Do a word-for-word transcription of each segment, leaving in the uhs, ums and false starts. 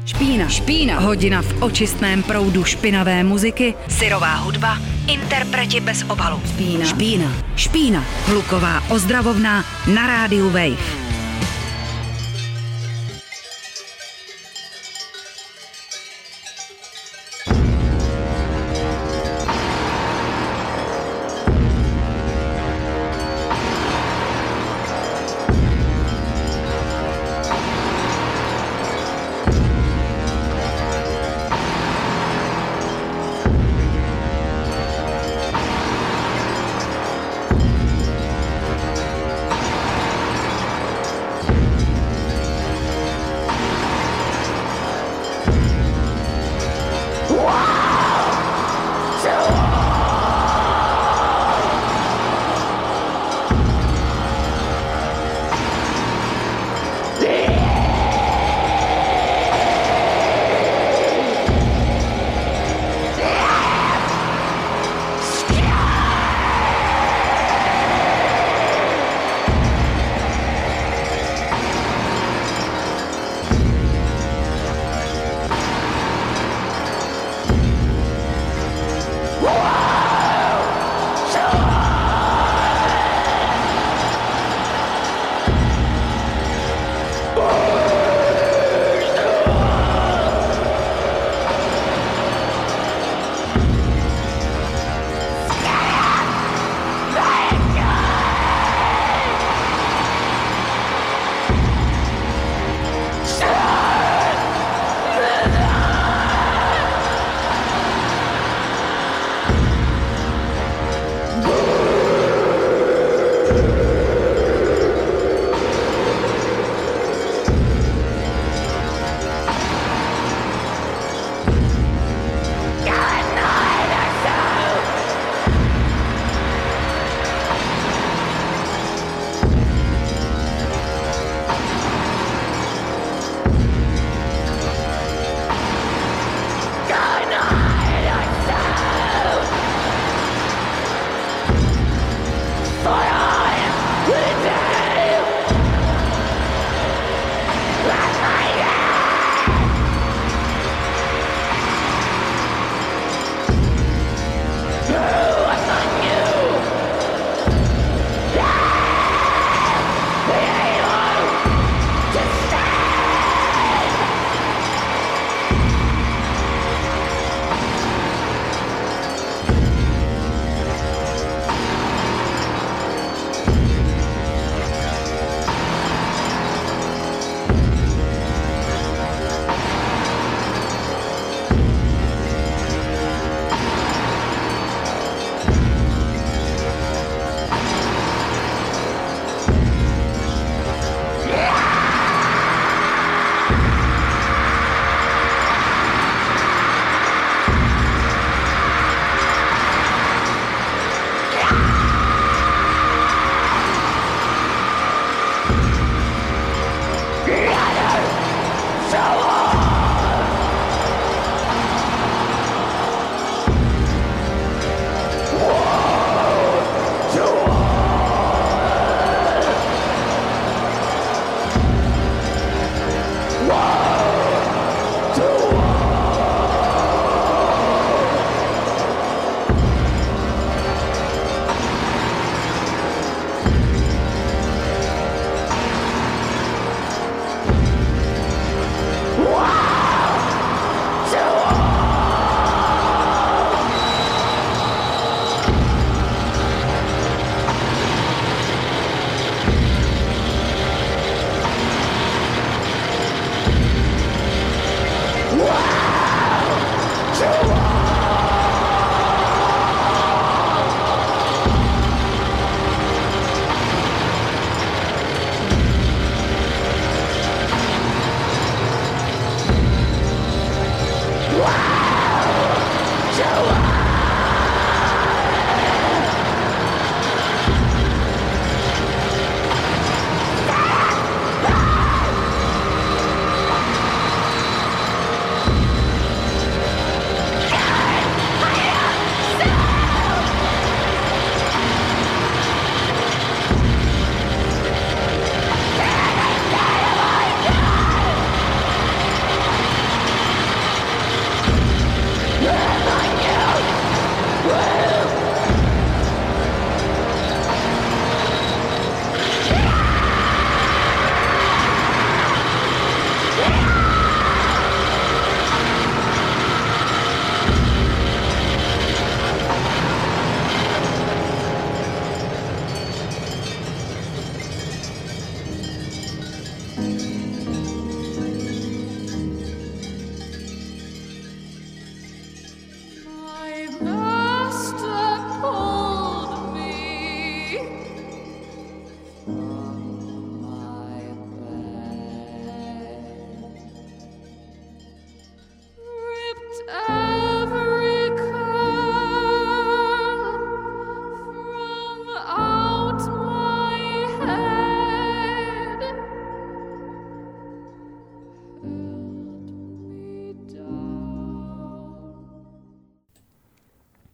Špína. Špína. Hodina v očistném proudu špinavé muziky. Syrová hudba. Interpreti bez obalu. Špína. Špína. Špína. Hluková ozdravovna na rádiu Wave.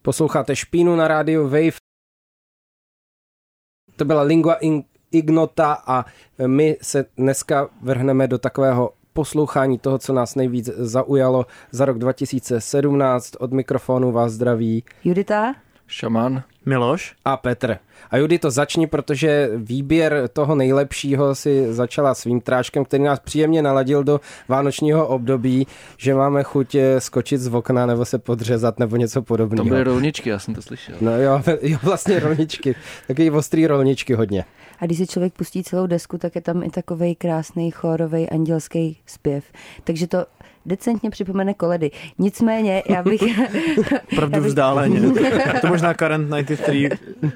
Posloucháte Špínu na rádiu Wave. To byla Lingua Ignota a my se dneska vrhneme do takového poslouchání toho, co nás nejvíc zaujalo za rok dva tisíce sedmnáct. Od mikrofonu vás zdraví Judita, Šaman, Miloš a Petr. A Judito, začni, protože výběr toho nejlepšího si začala svým tráčkem, který nás příjemně naladil do vánočního období, že máme chuť skočit z okna nebo se podřezat nebo něco podobného. To byly rolničky, já jsem to slyšel. No jo, jo vlastně rolničky. Takový ostrý rolničky hodně. A když si člověk pustí celou desku, tak je tam i takovej krásný chórovej andělský zpěv. Takže to decentně připomene koledy. Nicméně, já bych... Pravdu vzdáleně. To možná Current devadesát tři.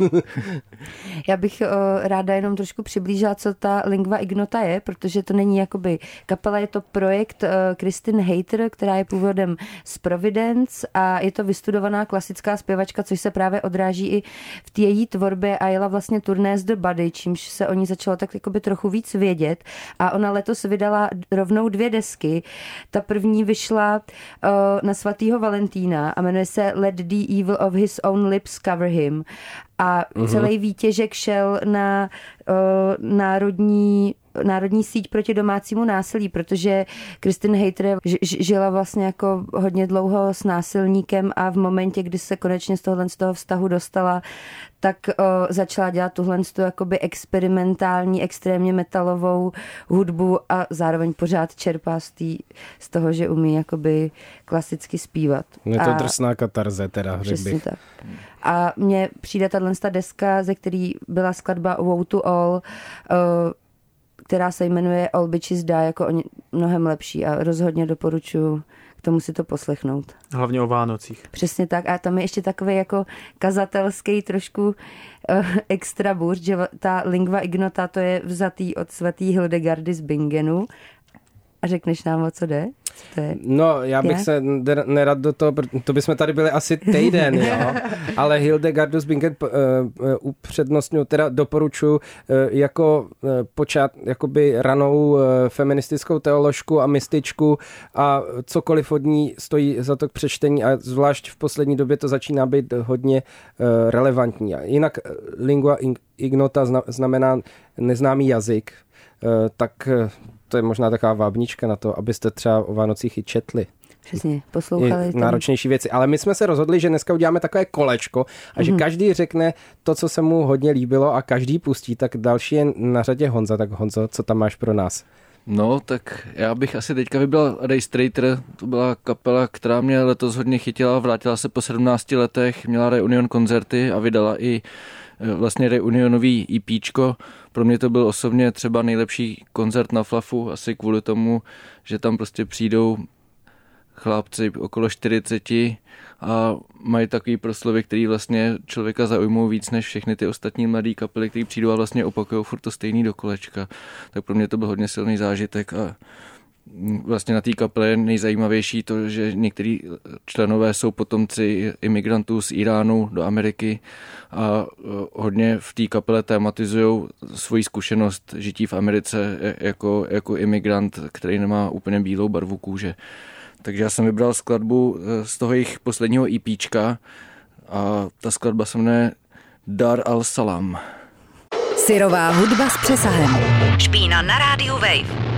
Já bych o, ráda jenom trošku přiblížila, co ta Lingua Ignota je, protože to není jakoby kapela, je to projekt Kristin Hayter, která je původem z Providence a je to vystudovaná klasická zpěvačka, což se právě odráží i v té její tvorbě a jela vlastně turné z The Body, čímž se o ní začalo tak jakoby trochu víc vědět a ona letos vydala rovnou dvě desky. Ta první vyšla uh, na svatýho Valentína a jmenuje se Let the Evil of His Own Lips Cover Him. A uh-huh. celý výtěžek šel na uh, národní národní síť proti domácímu násilí, protože Kristin Hayter žila vlastně jako hodně dlouho s násilníkem a v momentě, kdy se konečně z tohohle z toho vztahu dostala, tak o, začala dělat tuhle jakoby experimentální, extrémně metalovou hudbu a zároveň pořád čerpá z, tý, z toho, že umí jakoby klasicky zpívat. Je to a, drsná katarze teda, řekl bych. Tak. A mně přijde tato deska, ze který byla skladba Woe to All, o, která se jmenuje All Bitches Die, jako o mnohem lepší a rozhodně doporučuji k tomu si to poslechnout. Hlavně o Vánocích. Přesně tak a tam je ještě takový jako kazatelský trošku uh, extra burst, že ta Lingua Ignota to je vzatý od svatý Hildegardy z Bingenu. A řekneš nám, o co jde? Co to je? No, já bych je? se nerad do toho, to bychom tady byli asi týden, jo. Ale Hildegardu z Bingen uh, uh, upřednostňuji, teda doporučuji uh, jako uh, počát jakoby ranou uh, feministickou teoložku a mystičku a cokoliv od ní stojí za to k přečtení a zvlášť v poslední době to začíná být hodně uh, relevantní. A jinak Lingua Ignota znamená neznámý jazyk, uh, tak uh, to je možná taková vábnička na to, abyste třeba o Vánocích i četli. Přesně, poslouchali. Náročnější věci. Ale my jsme se rozhodli, že dneska uděláme takové kolečko a že mm-hmm. každý řekne to, co se mu hodně líbilo a každý pustí, tak další je na řadě Honza. Tak Honzo, co tam máš pro nás? No, tak já bych asi teďka vybral Ray Strater, to byla kapela, která mě letos hodně chytila, vrátila se po sedmnácti letech, měla reunion koncerty a vydala i vlastně reunionový EPčko. Pro mě to byl osobně třeba nejlepší koncert na Flafu, asi kvůli tomu, že tam prostě přijdou chlapci okolo čtyřiceti a mají takový proslovy, který vlastně člověka zaujmou víc než všechny ty ostatní mladé kapely, který přijdou a vlastně opakují furt to stejný do kolečka. Tak pro mě to byl hodně silný zážitek a vlastně na té kapele je nejzajímavější to, že některý členové jsou potomci imigrantů z Iránu do Ameriky a hodně v té kapele tématizují svoji zkušenost žití v Americe jako, jako imigrant, který nemá úplně bílou barvu kůže. Takže já jsem vybral skladbu z toho jejich posledního EPčka a ta skladba se jmenuje Dar al-Salam. Syrová hudba s přesahem. Špína na rádiu Wave.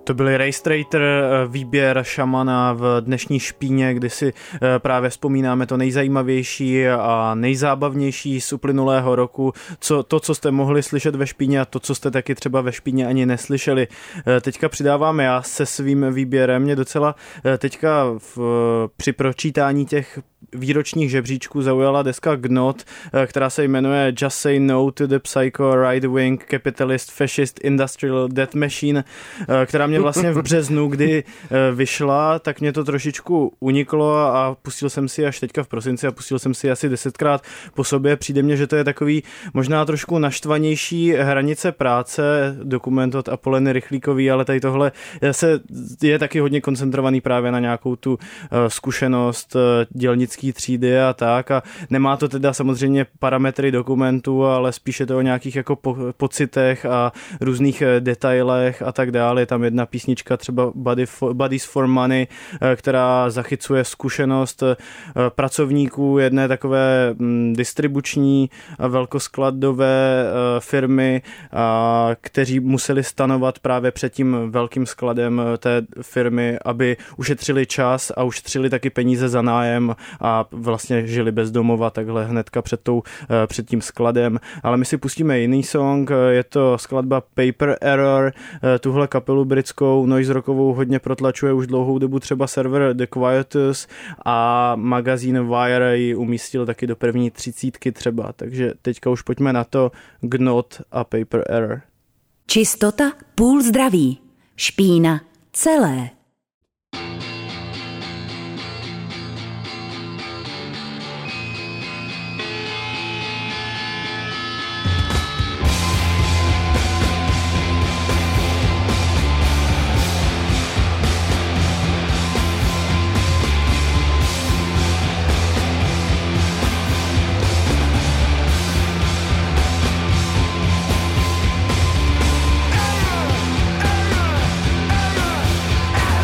To byl Ray Strater, výběr šamana v dnešní špíně, kdy si právě vzpomínáme to nejzajímavější a nejzábavnější z uplynulého roku, co, to, co jste mohli slyšet ve špíně a to, co jste taky třeba ve špíně ani neslyšeli. Teďka přidávám já se svým výběrem. Mě docela teďka v, při pročítání těch výročních žebříčků zaujala deska Gnot, která se jmenuje Just Say No to the Psycho Right Wing Capitalist Fascist Industrial Death Machine, která mě vlastně v březnu, kdy vyšla, tak mě to trošičku uniklo a pustil jsem si až teďka v prosinci a pustil jsem si asi desetkrát po sobě. Přijde mně, že to je takový možná trošku naštvanější Hranice práce, dokument od Apoleny Rychlíkový, ale tady tohle se, je taky hodně koncentrovaný právě na nějakou tu zkušenost dělnický třídy a tak a nemá to teda samozřejmě parametry dokumentu, ale spíše to o nějakých jako po, pocitech a různých detailech a tak dále. Je tam jedna písnička třeba Body for, Bodies for Money, která zachycuje zkušenost pracovníků jedné takové distribuční velkoskladové firmy, kteří museli stanovat právě před tím velkým skladem té firmy, aby ušetřili čas a ušetřili taky peníze za nájem a vlastně žili bez domova takhle hnedka před, tou, před tím skladem. Ale my si pustíme jiný song, je to skladba Paper Error, tuhle kapelu britskou noise rockovou hodně protlačuje už dlouhou dobu třeba server The Quietus a magazín Wire ji umístil taky do první třicítky třeba, takže teďka už pojďme na to Gnot a Paper Error. Čistota, půl zdraví. Špína, celé. Error, error, error.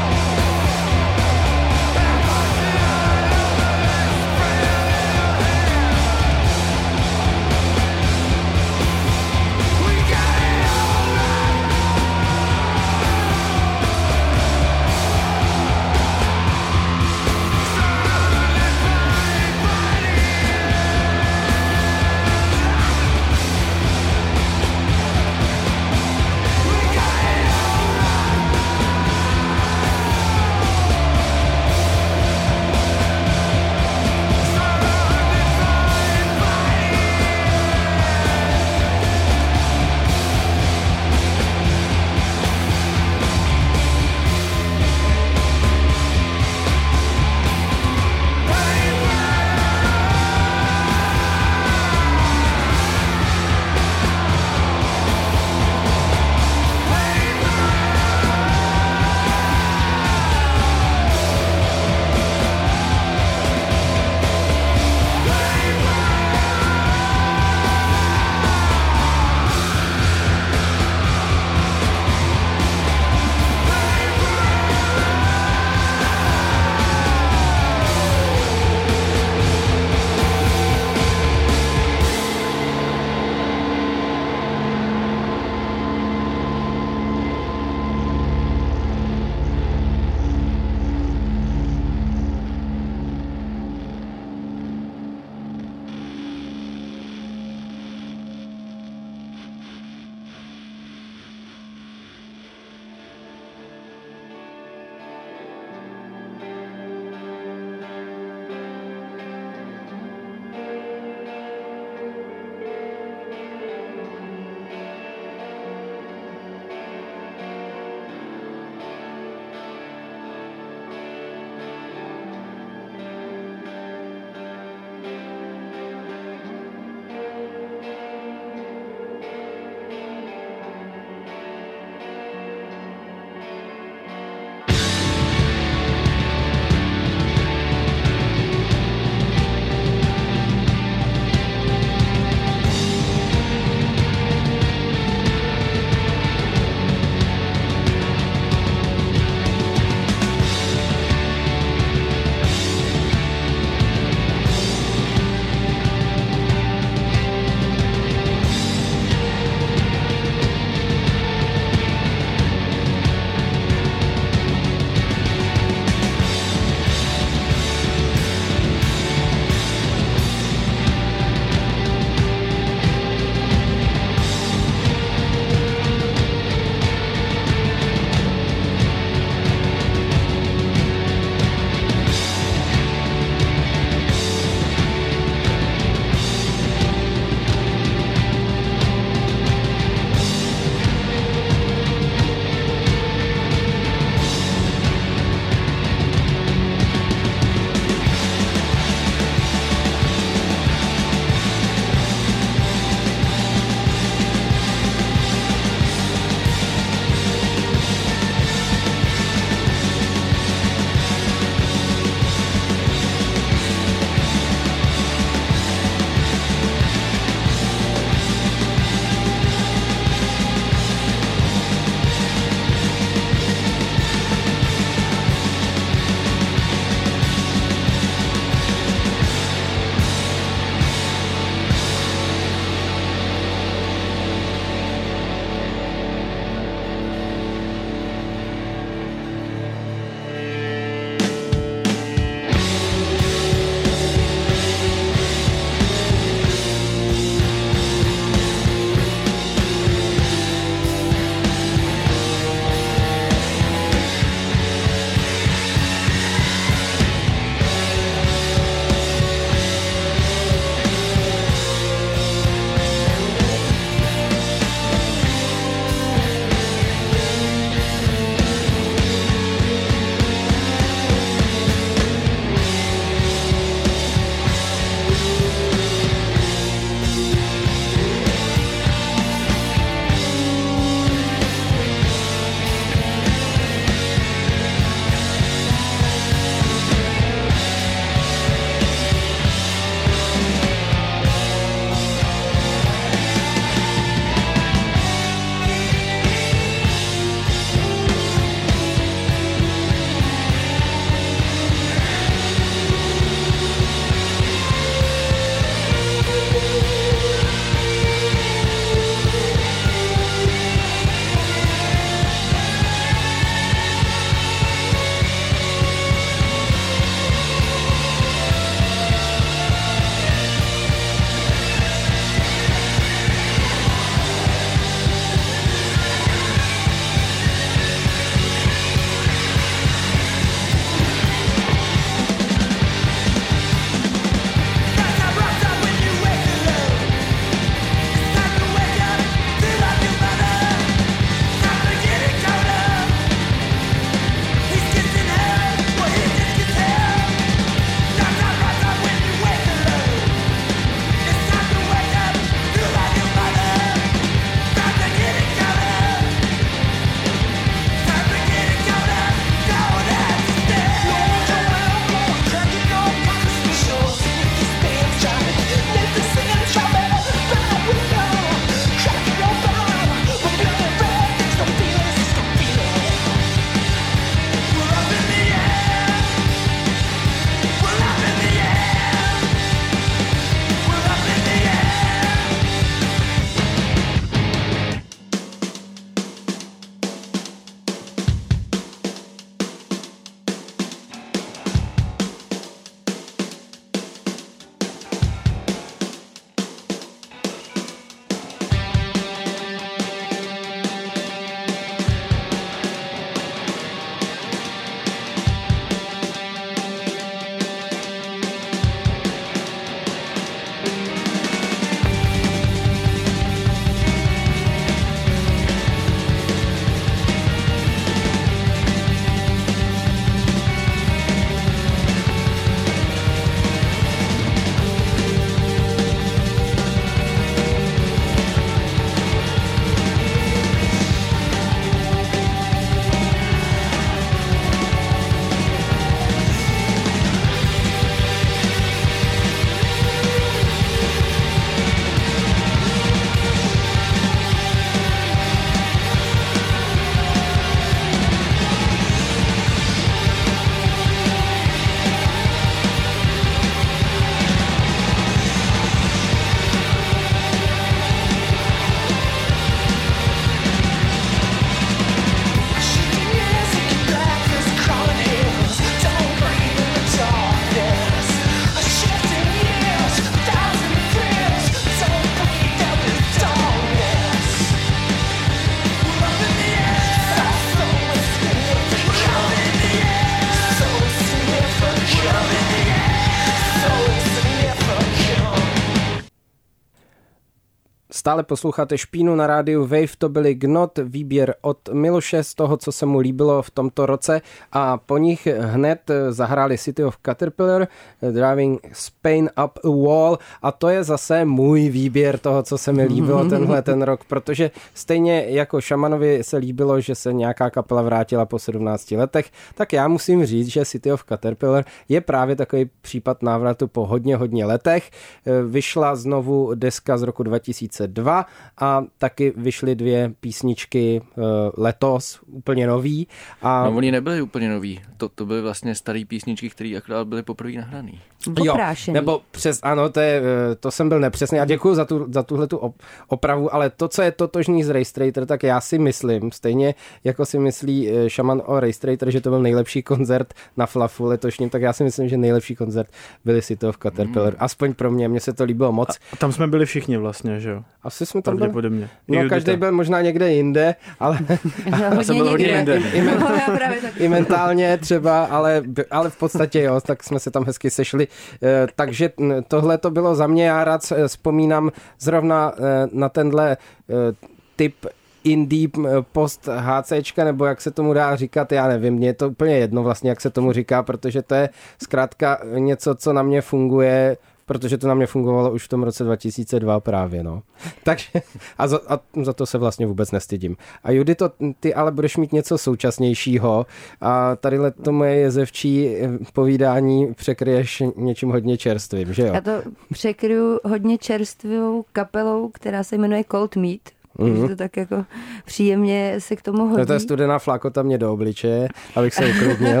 Stále posloucháte Špínu na rádiu Wave, to byly Gnot, výběr od Miloše z toho, co se mu líbilo v tomto roce a po nich hned zahráli City of Caterpillar, Driving Spain Up a Wall a to je zase můj výběr toho, co se mi líbilo tenhle ten rok, protože stejně jako Šamanovi se líbilo, že se nějaká kapela vrátila po sedmnácti letech, tak já musím říct, že City of Caterpillar je právě takový případ návratu po hodně, hodně letech. Vyšla znovu deska z roku dva tisíce dva a taky vyšly dvě písničky letos, úplně nový. A... No oni nebyly úplně nový, to, to byly vlastně staré písničky, které akorát byly poprvé nahraný. Jo, nebo přes, ano, to, je, to jsem byl nepřesný a děkuji za, tu, za tuhletu opravu, ale to, co je totožný z Race Trader, tak já si myslím, stejně jako si myslí Šaman o Race Trader, že to byl nejlepší koncert na Flafu letošním, tak já si myslím, že nejlepší koncert byli City of Caterpillar. Mm. Aspoň pro mě, mně se to líbilo moc. A tam jsme byli všichni vlastně, že jo? Asi jsme tam byli. Podobně. No, každý byl možná někde jinde, ale... Já jsem byl hodně jinde. I, i, i, I mentálně třeba, ale, ale v podstatě jo, tak jsme se tam hezky sešli. Takže tohle to bylo za mě, já rád vzpomínám zrovna na tenhle typ indie post HCčka, nebo jak se tomu dá říkat, já nevím, mně je to úplně jedno vlastně, jak se tomu říká, protože to je zkrátka něco, co na mě funguje, protože to na mě fungovalo už v tom roce dva tisíce dva právě, no. Takže, a za, a za to se vlastně vůbec nestydím. A Judito, ty ale budeš mít něco současnějšího a tadyhle to moje jezevčí povídání překryješ něčím hodně čerstvým, že jo? Já to překryju hodně čerstvou kapelou, která se jmenuje Cold Meat. Mm-hmm. To tak jako příjemně se k tomu hodí. To je studená flákota mě do obličeje, abych se uklidnil.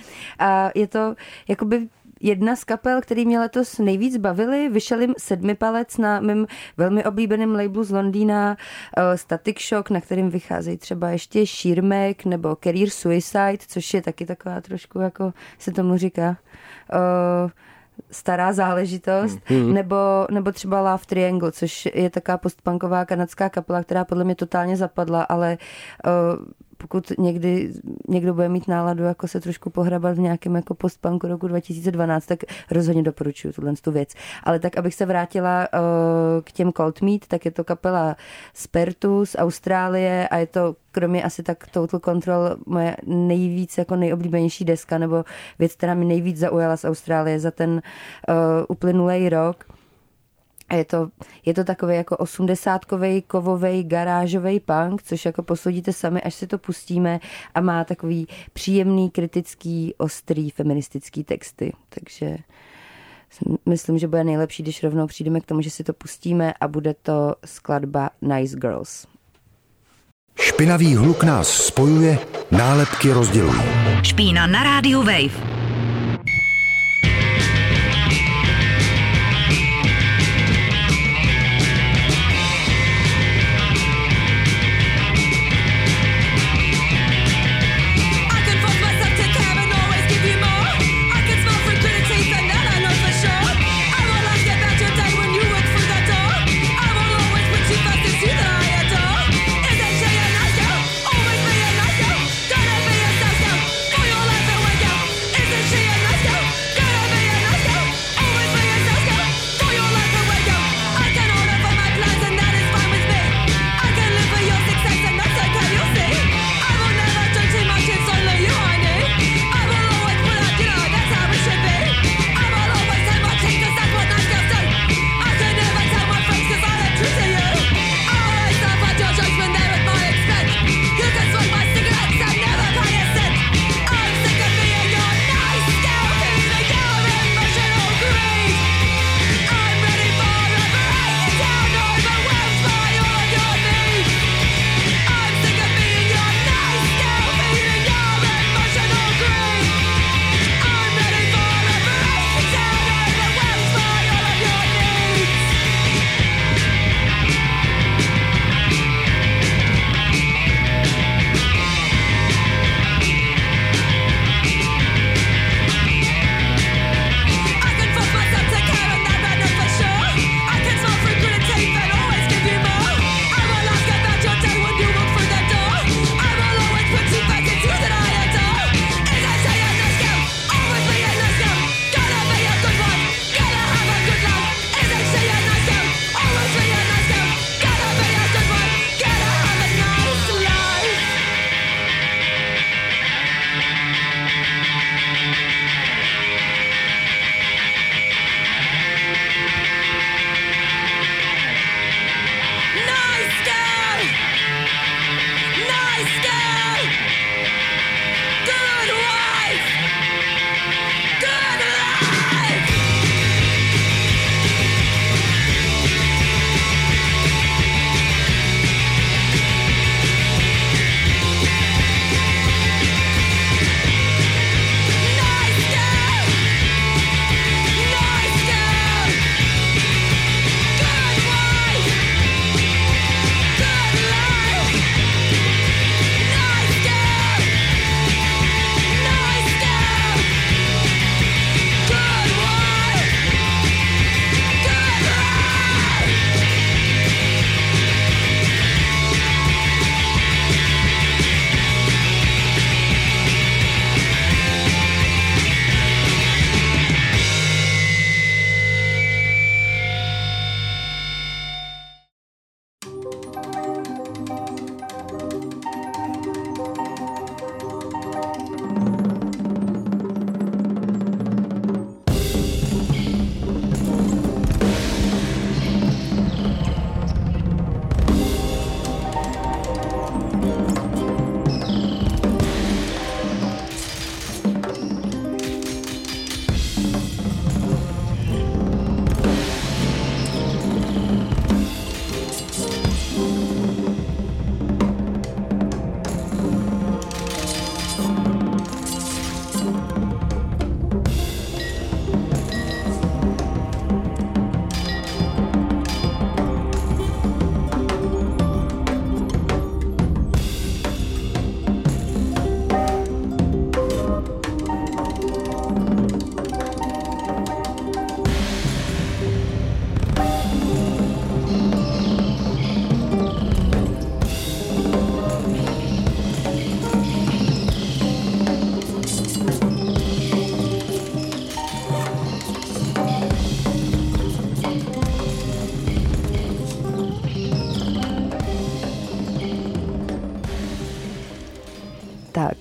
A je to jakoby jedna z kapel, který mě letos nejvíc bavily. Vyšel jim sedmipalec na mém velmi oblíbeném labelu z Londýna uh, Static Shock, na kterým vycházejí třeba ještě Sheermack nebo Career Suicide, což je taky taková trošku, jako se tomu říká, uh, stará záležitost, mm. nebo, nebo třeba Love Triangle, což je taková postpunková kanadská kapela, která podle mě totálně zapadla, ale uh, pokud někdy někdo bude mít náladu jako se trošku pohrabat v nějakém jako postpunku roku dva tisíce dvanáct, tak rozhodně doporučuji tuhle tu věc. Ale tak, abych se vrátila uh, k těm Cold Meat, tak je to kapela z Perthu, z Austrálie a je to kromě asi tak Total Control moje nejvíc jako nejoblíbenější deska nebo věc, která mi nejvíc zaujala z Austrálie za ten uh, uplynulý rok. A je to, je to takový jako osmdesátkovej, kovovej, garážovej punk, což jako posoudíte sami, až si to pustíme a má takový příjemný, kritický, ostrý, feministický texty. Takže myslím, že bude nejlepší, když rovnou přijdeme k tomu, že si to pustíme a bude to skladba Nice Girls. Špinavý hluk nás spojuje, nálepky rozdělují. Špína na rádiu Wave. Is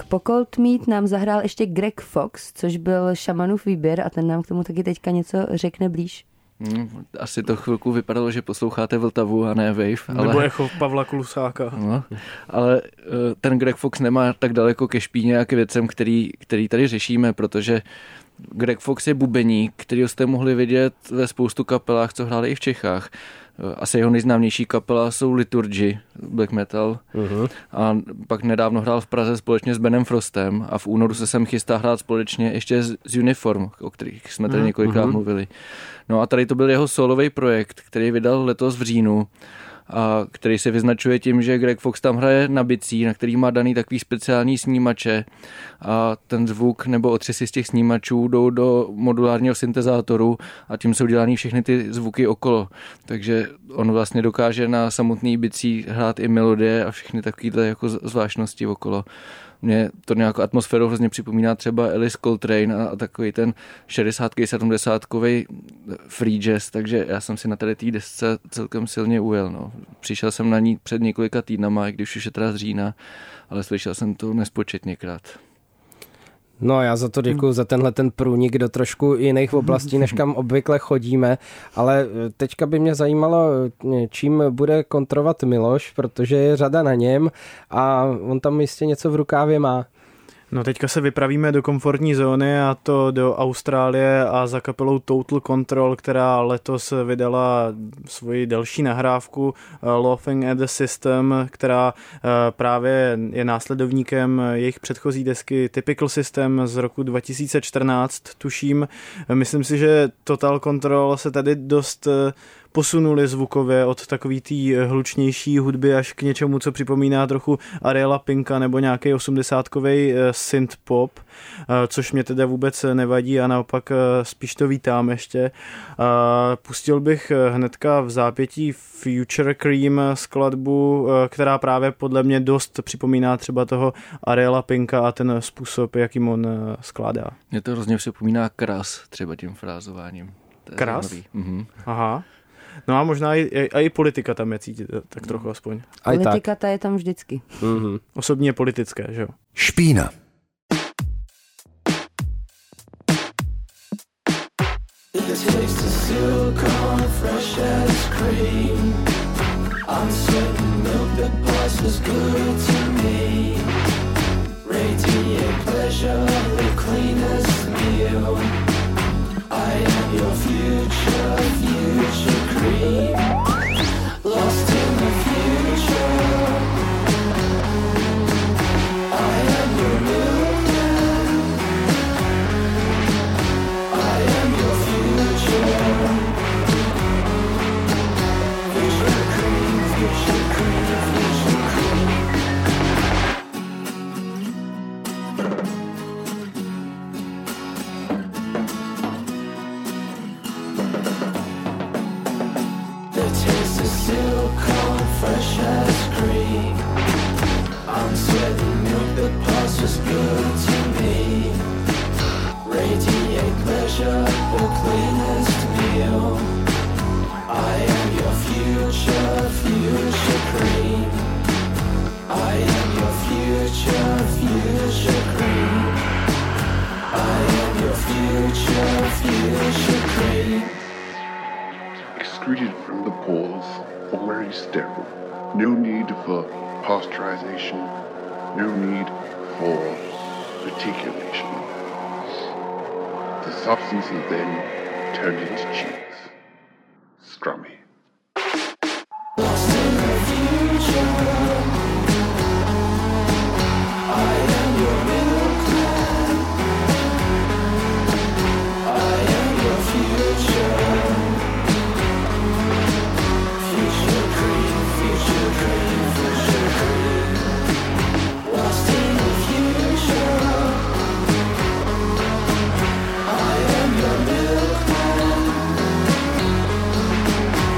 Po Cold Meat nám zahrál ještě Greg Fox, což byl šamanův výběr a ten nám k tomu taky teďka něco řekne blíž. Hmm, asi to chvilku vypadalo, že posloucháte Vltavu a ne Wave. Ale... Nebo echo Pavla Klusáka. No, ale ten Greg Fox nemá tak daleko ke špíně a k věcem, který, který tady řešíme, protože Greg Fox je bubeník, kterýho jste mohli vidět ve spoustu kapelách, co hráli i v Čechách. Asi jeho nejznámější kapela jsou Liturgy, black metal. Uh-huh. A pak nedávno hrál v Praze společně s Benem Frostem a v únoru se sem chystá hrát společně ještě z Uniform, o kterých jsme tady několikrát uh-huh. mluvili. No a tady to byl jeho solový projekt, který vydal letos v říjnu a který se vyznačuje tím, že Greg Fox tam hraje na bicí, na který má daný takový speciální snímače a ten zvuk nebo otřesy z těch snímačů jdou do modulárního syntezátoru a tím jsou dělaný všechny ty zvuky okolo. Takže on vlastně dokáže na samotný bicí hrát i melodie a všechny takovýhle jako zvláštnosti okolo. Mně to nějakou atmosféru hrozně připomíná třeba Alice Coltrane a takový ten šedesátkový, sedmdesátkový free jazz, takže já jsem si na tady té desce celkem silně ujel. No. Přišel jsem na ní před několika týdnama, i když už je teda z října, ale slyšel jsem to nespočetněkrát. No já za to děkuju, za tenhle ten průnik do trošku jiných oblastí, než kam obvykle chodíme, ale teďka by mě zajímalo, čím bude kontrovat Miloš, protože je řada na něm a on tam jistě něco v rukávě má. No teďka se vypravíme do komfortní zóny a to do Austrálie a za kapelou Total Control, která letos vydala svoji další nahrávku Laughing at the System, která právě je následovníkem jejich předchozí desky Typical System z roku dva tisíce čtrnáct, tuším. Myslím si, že Total Control se tady dost posunuli zvukově od takový tý hlučnější hudby až k něčemu, co připomíná trochu Ariela Pinka nebo nějaký osmdesátkovej synth pop, což mě teda vůbec nevadí a naopak spíš to vítám ještě. Pustil bych hnedka v zápětí Future Cream skladbu, která právě podle mě dost připomíná třeba toho Ariela Pinka a ten způsob, jakým on skládá. Mě to hrozně připomíná Kras, třeba tím frázováním. Kras? Mhm. Aha. No a možná i, i, i politika tam je cítit, tak trochu aspoň. Politika ta je tam vždycky. Mm-hmm. Osobně politické, že jo? Špína. I am your future, future cream, lost in the future. I am your milkman. I am your future. Future cream, future cream, future cream. Fresh as cream. I'm sweating milk that passes good to me. Radiate pleasure, the cleanest meal. I am your future, future cream. I am your future, future cream. I am your future, future cream. Excreted from the pores, already sterile. No need for pasteurization. No need for reticulation. The substance is then turned into cheese. Scrummy. Lost in the future. I am your milkman. I am your future. Future cream, future cream, future cream. Lost in the future. I am your milkman.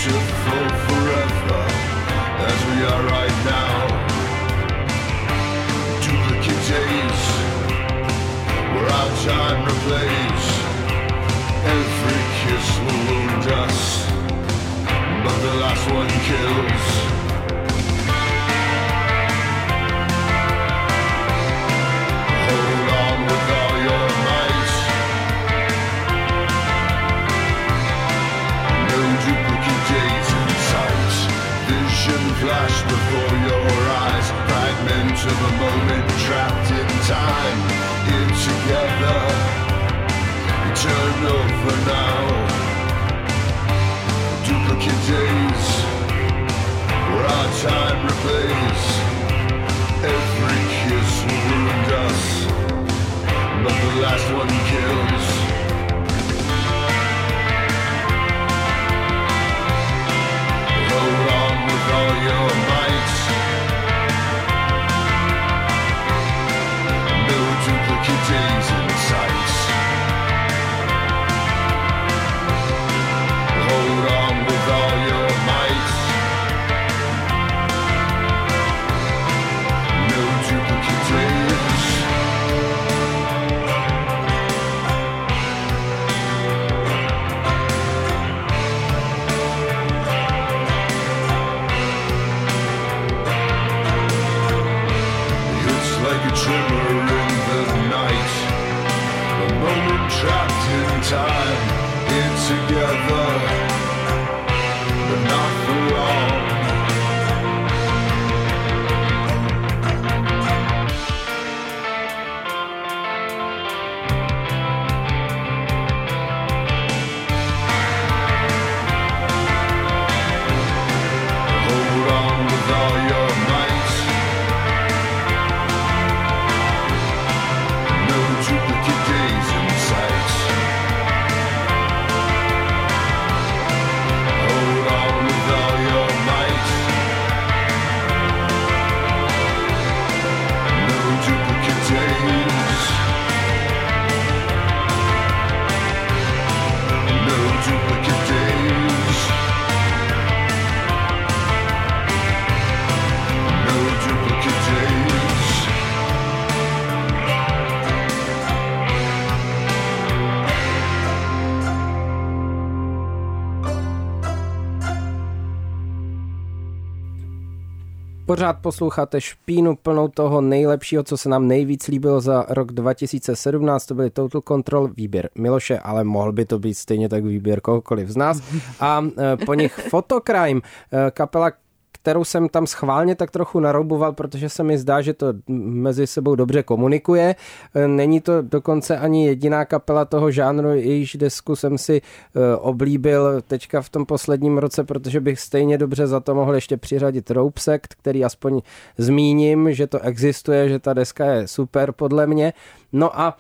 beautiful forever as we are right now. Duplicate days where our time replays. Every kiss will wound us, but the last one kills. Hold on with all your might. No duplicate days in sight. Vision flash before your eyes. Fragment of a moment trapped in time. In together, eternal for now. Duplicate days where our time replays. Every kiss will wound us, but the last one kills. Hold on with all your might. No duplicate days in sight. Hold on with all your might. No duplicate days. It's like a tremor in the night. A moment trapped in time. In together, but not for long. Hold on with all your might. No duplicate days in sight. Hold on with all your might. No duplicate days. No duplicate days. No duplicate days. Pořád posloucháte špínu plnou toho nejlepšího, co se nám nejvíc líbilo za rok dva tisíce sedmnáct, to byly Total Control, výběr Miloše, ale mohl by to být stejně tak výběr kohokoliv z nás. A po nich Photocrime, kapela, kterou jsem tam schválně tak trochu narouboval, protože se mi zdá, že to mezi sebou dobře komunikuje. Není to dokonce ani jediná kapela toho žánru, jejíž desku jsem si oblíbil teďka v tom posledním roce, protože bych stejně dobře za to mohl ještě přiřadit Rope Sect, který aspoň zmíním, že to existuje, že ta deska je super podle mě. No a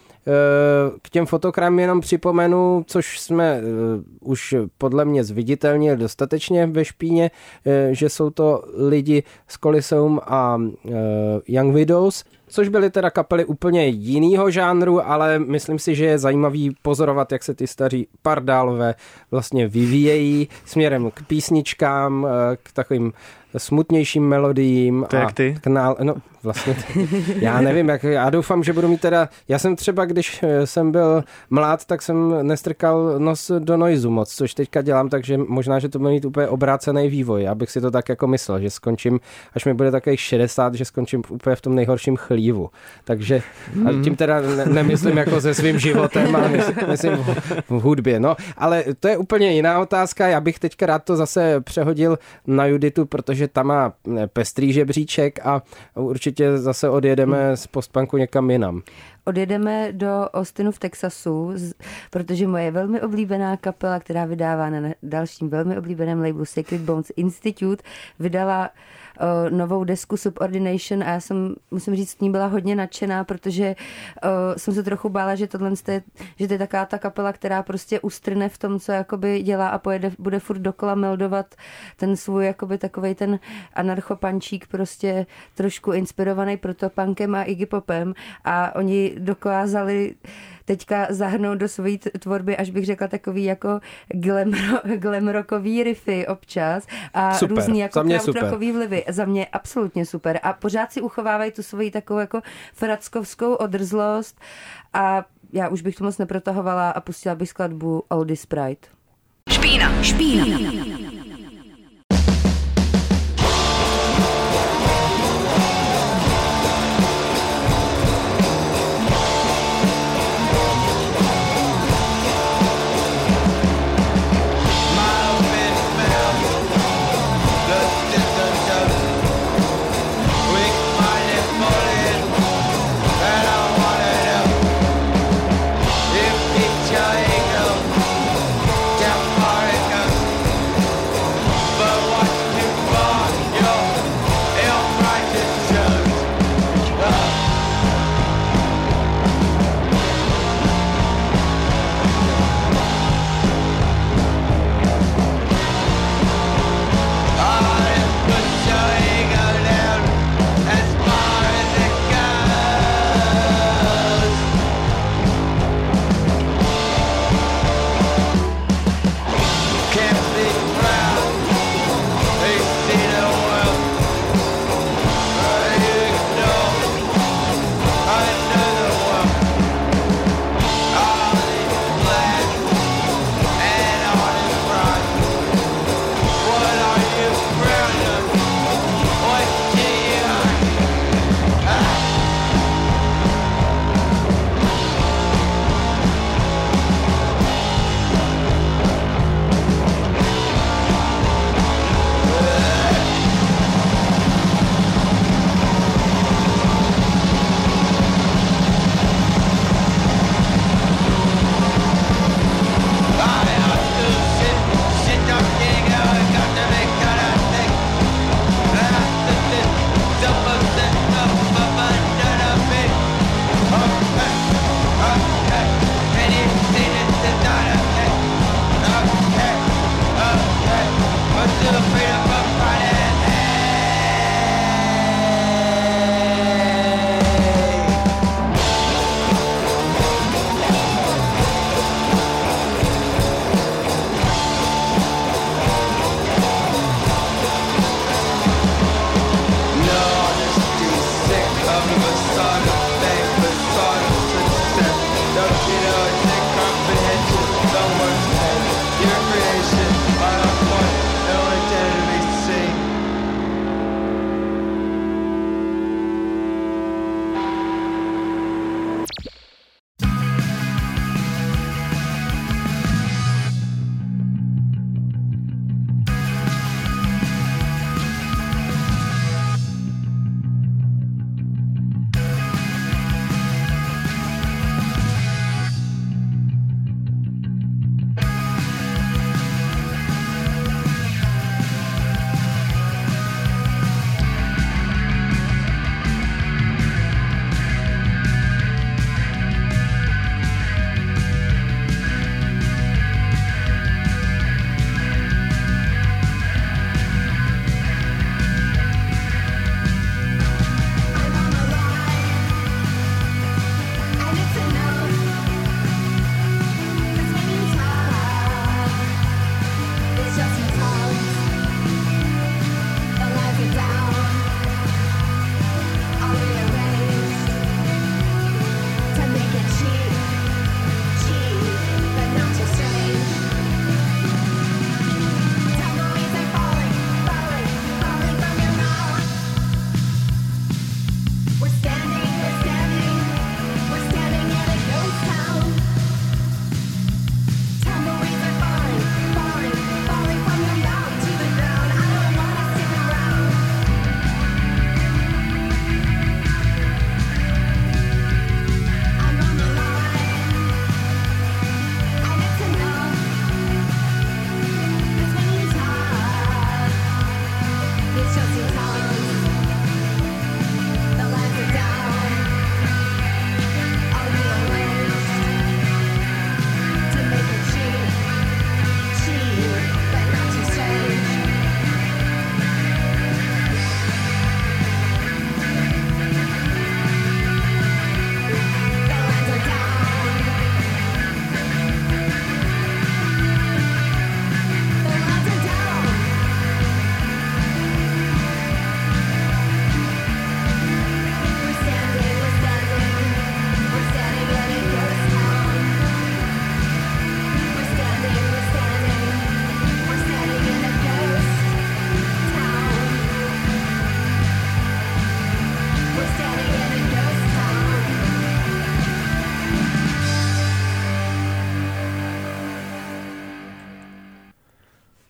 k těm Photocrime jenom připomenu, což jsme už podle mě zviditelnili dostatečně ve špíně, že jsou to lidi z Coliseum a Young Widows, což byly teda kapely úplně jinýho žánru, ale myslím si, že je zajímavý pozorovat, jak se ty staří pardálové vlastně vyvíjejí směrem k písničkám, k takovým smutnějším melodiím. To jak ty? K nál- no, vlastně, já nevím, jak, já doufám, že budu mít teda, já jsem třeba, když jsem byl mlád, tak jsem nestrkal nos do noizu moc, což teďka dělám, takže možná, že to bude mít úplně obrácený vývoj. Já bych si to tak jako myslel, že skončím, až mi bude takových šedesát, že skončím úplně v tom nejhorším chlívu. Takže a tím teda ne- nemyslím jako se svým životem, ale myslím, myslím v, v hudbě. No, ale to je úplně jiná otázka. Já bych teďka rád to zase přehodil na Juditu, protože tam má pestrý žebříček a určitě zase odjedeme z postpunku někam jinam. Odjedeme do Austinu v Texasu, protože moje velmi oblíbená kapela, která vydává na dalším velmi oblíbeném labelu Sacred Bones Institute, vydala uh, novou desku Subordination a já jsem, musím říct, s ní byla hodně nadšená, protože uh, jsem se trochu bála, že tohle je, že to je taková ta kapela, která prostě ustrne v tom, co jakoby dělá a pojede, bude furt dokola meldovat ten svůj jakoby takovej ten anarchopančík, prostě trošku inspirovaný protopunkem a Iggy Popem, a oni dokázali teďka zahrnout do své tvorby, až bych řekla takový jako glam, glam rockový riffy občas a super. různý jako krautrockový vlivy. Za mě absolutně super. A pořád si uchovávají tu svoji takovou jako frackovskou odrzlost a já už bych to moc neprotahovala a pustila bych skladbu Oldie Sprite. Špína, špína. If it's your ego, jump for it, 'cause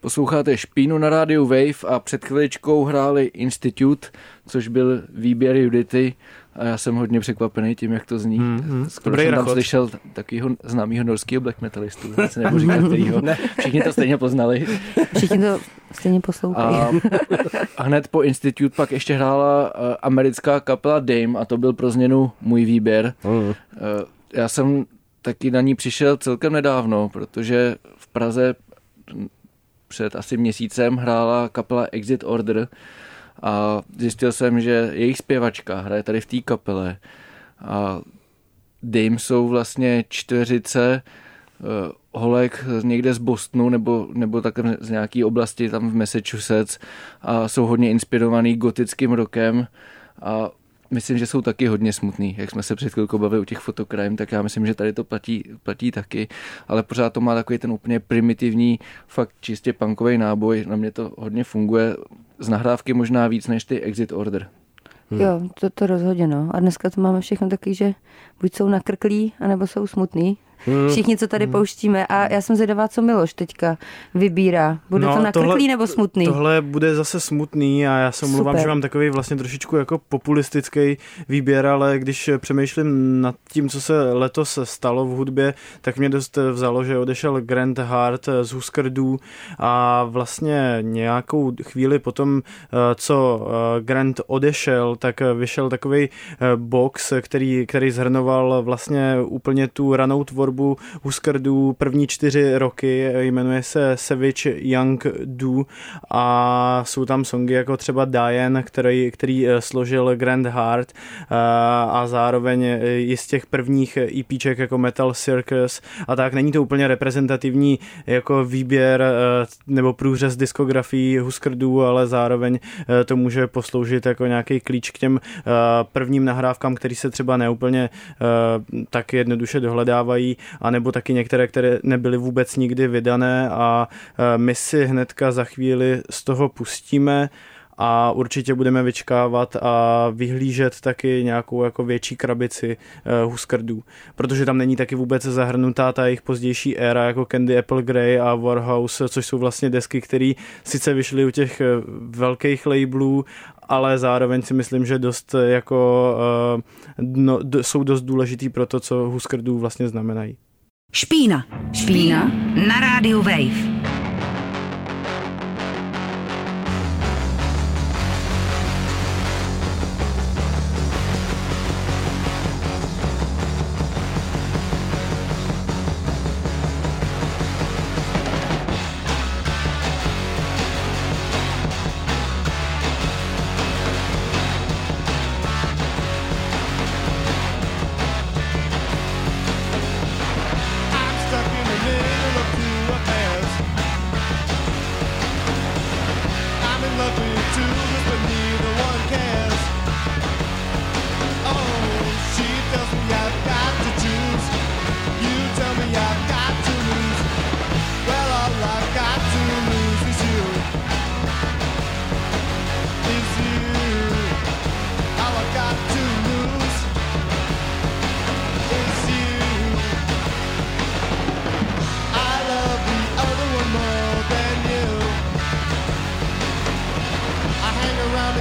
Posloucháte Špínu na rádiu Wave a před chviličkou hráli Institute, což byl výběr Judity a já jsem hodně překvapený tím, jak to zní. Mm-hmm. Skoro Dobrý jsem tam rachot. Slyšel takovýho známýho norského black metalistu, se nebudu říkat kterýho. Všichni to stejně poznali. Všichni to stejně poslouchají. A, a hned po Institute pak ještě hrála uh, americká kapela Dame a to byl pro změnu můj výběr. Mm. Uh, já jsem taky na ní přišel celkem nedávno, protože v Praze před asi měsícem hrála kapela Exit Order a zjistil jsem, že jejich zpěvačka hraje tady v té kapele a Dame jsou vlastně čtveřice uh, holek někde z Bostonu nebo, nebo takhle z nějaké oblasti tam v Massachusetts a jsou hodně inspirovaný gotickým rockem a myslím, že jsou taky hodně smutný, jak jsme se před chvilkou bavili u těch fotokrajm, tak já myslím, že tady to platí, platí taky, ale pořád to má takový ten úplně primitivní, fakt čistě punkový náboj, na mě to hodně funguje, z nahrávky možná víc než ty Exit Order. Hmm. Jo, to, to rozhodně, no. A dneska to máme všechno taky, že buď jsou nakrklí, anebo jsou smutný. Hmm. Všichni, co tady hmm. pouštíme. A já jsem zvědavá, co Miloš teďka vybírá. Bude no, to nakrklý tohle, nebo smutný? Tohle bude zase smutný a já se omlouvám, že mám takový vlastně trošičku jako populistický výběr, ale když přemýšlím nad tím, co se letos stalo v hudbě, tak mě dost vzalo, že odešel Grant Hart z Husker Du a vlastně nějakou chvíli potom, co Grant odešel, tak vyšel takový box, který, který zhrnoval vlastně úplně tu ranou tvorbu Husker Du první čtyři roky, jmenuje se Savage Young Du a jsou tam songy jako třeba Diane, který, který složil Grant Hart a zároveň i z těch prvních EPček jako Metal Circus a tak. Není to úplně reprezentativní jako výběr nebo průřez diskografií Husker Du, ale zároveň to může posloužit jako nějaký klíč k těm prvním nahrávkám, který se třeba neúplně tak jednoduše dohledávají, anebo taky některé, které nebyly vůbec nikdy vydané a my si hnedka za chvíli z toho pustíme a určitě budeme vyčkávat a vyhlížet taky nějakou jako větší krabici uh, Husker Du, protože tam není taky vůbec zahrnutá ta jejich pozdější éra jako Candy Apple Grey a Warhouse, což jsou vlastně desky, které sice vyšly u těch uh, velkých labelů, ale zároveň si myslím, že dost jako uh, no, d- jsou dost důležitý pro to, co Husker Du vlastně znamenají. Špína. Špína na rádiu Wave. Around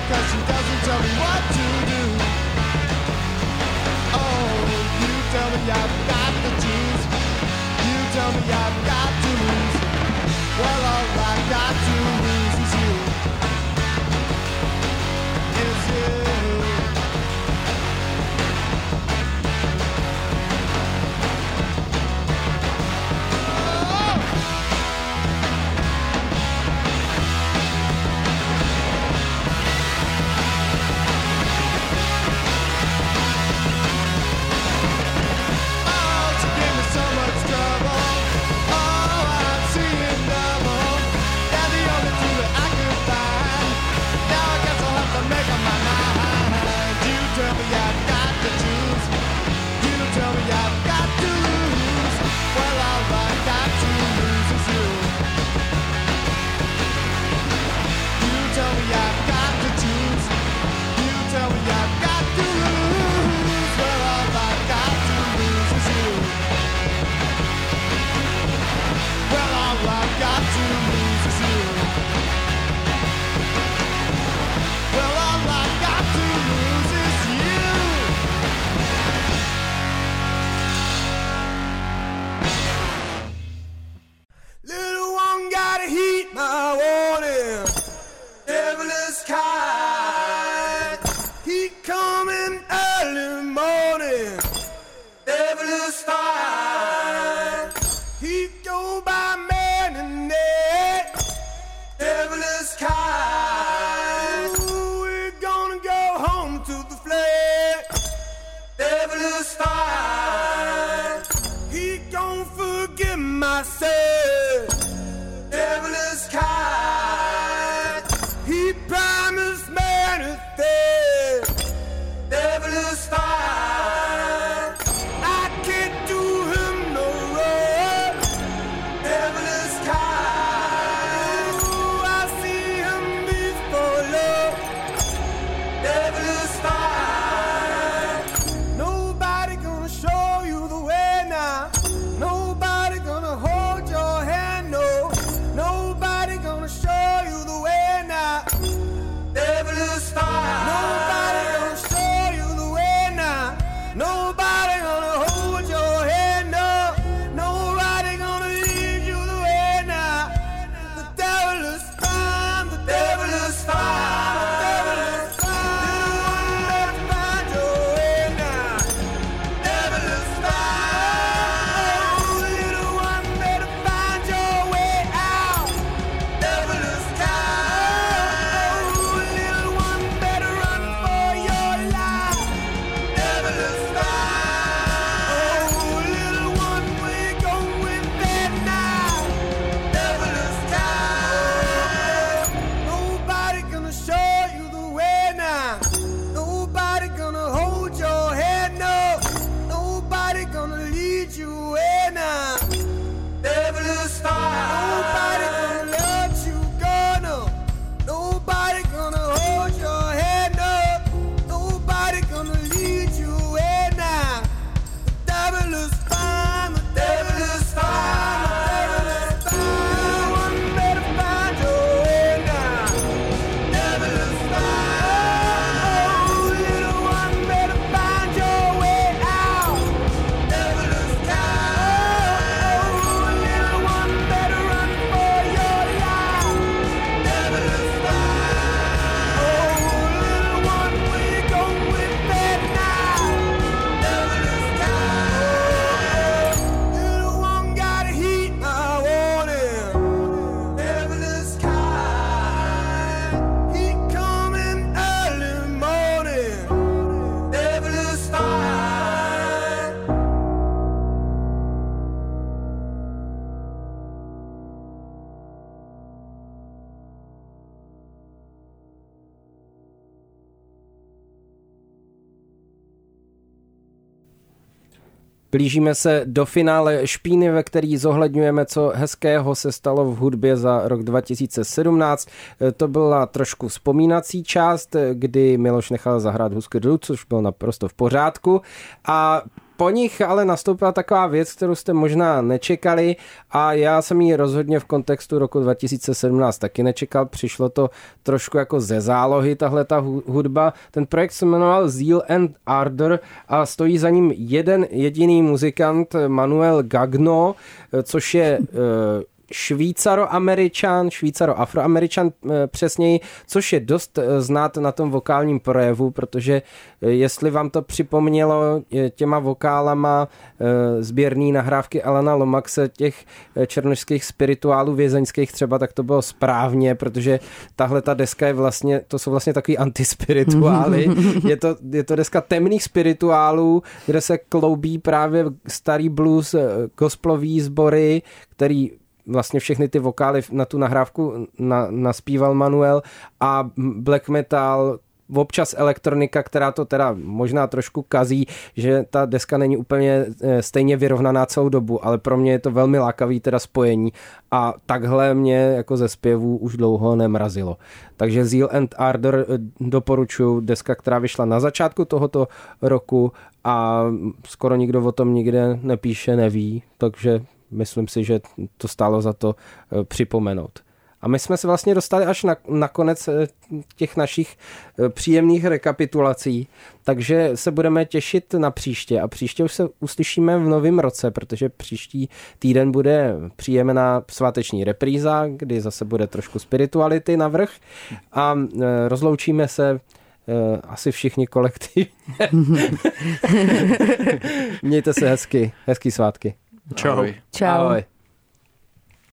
Blížíme se do finále Špíny, ve který zohledňujeme, co hezkého se stalo v hudbě za rok dva tisíce sedmnáct. To byla trošku vzpomínací část, kdy Miloš nechal zahrát Husker Du, což bylo naprosto v pořádku. A po nich ale nastoupila taková věc, kterou jste možná nečekali a já jsem ji rozhodně v kontextu roku dva tisíce sedmnáct taky nečekal. Přišlo to trošku jako ze zálohy, tahle ta hudba. Ten projekt se jmenoval Zeal and Ardor a stojí za ním jeden jediný muzikant, Manuel Gagno, což je Švýcaro-Američan, Švýcaro-Afroameričan přesněji, což je dost znát na tom vokálním projevu, protože jestli vám to připomnělo těma vokálama sběrný nahrávky Alana Lomaxe, těch černošských spirituálů vězeňských třeba, tak to bylo správně, protože tahle ta deska je vlastně, to jsou vlastně takový antispirituály. Je to, je to deska temných spirituálů, kde se kloubí právě starý blues, gospelový sbory, který vlastně všechny ty vokály na tu nahrávku na, naspíval Manuel a black metal, občas elektronika, která to teda možná trošku kazí, že ta deska není úplně stejně vyrovnaná celou dobu, ale pro mě je to velmi lákavý teda spojení a takhle mě jako ze zpěvů už dlouho nemrazilo. Takže Zeal and Ardor doporučuji, deska, která vyšla na začátku tohoto roku a skoro nikdo o tom nikde nepíše, neví, takže myslím si, že to stálo za to připomenout. A my jsme se vlastně dostali až na, na konec těch našich příjemných rekapitulací, takže se budeme těšit na příště a příště už se uslyšíme v novém roce, protože příští týden bude příjemná sváteční repríza, kdy zase bude trošku spirituality navrch a rozloučíme se asi všichni kolektivně. Mějte se hezky, hezký svátky. Čau. Čau. Ahoj.